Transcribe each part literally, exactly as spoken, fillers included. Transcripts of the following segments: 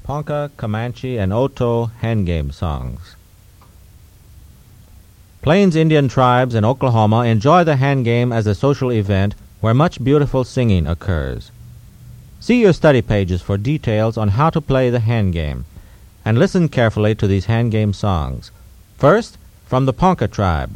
Ponca, Comanche, and Oto hand game songs. Plains Indian tribes in Oklahoma enjoy the hand game as a social event where much beautiful singing occurs. See your study pages for details on how to play the hand game, and listen carefully to these hand game songs. First, from the Ponca tribe.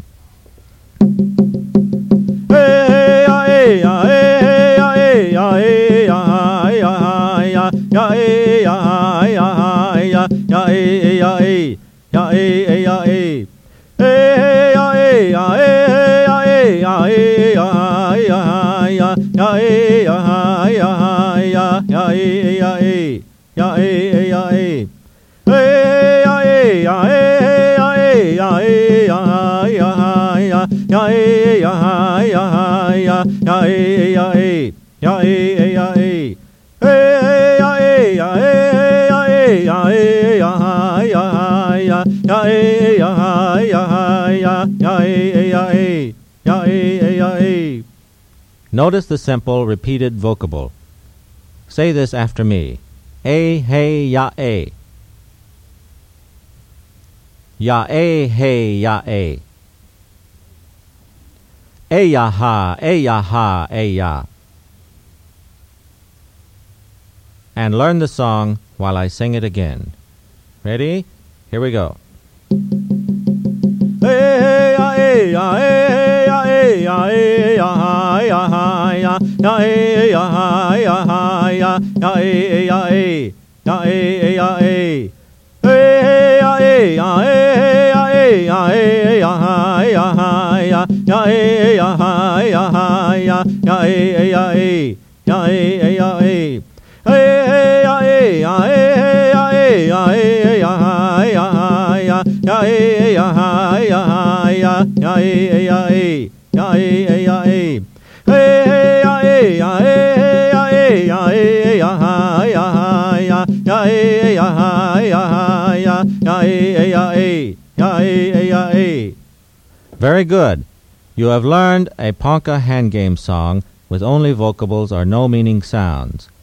Notice the simple repeated vocable. Say this after me. A, hey, ya, a. Ya, a, hey, ya, a. A, ya, ha, a, ya, ha, a, ya. And learn the song while I sing it again. Ready? Here we go. Very good. You have learned a Ponca hand game song with only vocables or no meaning sounds.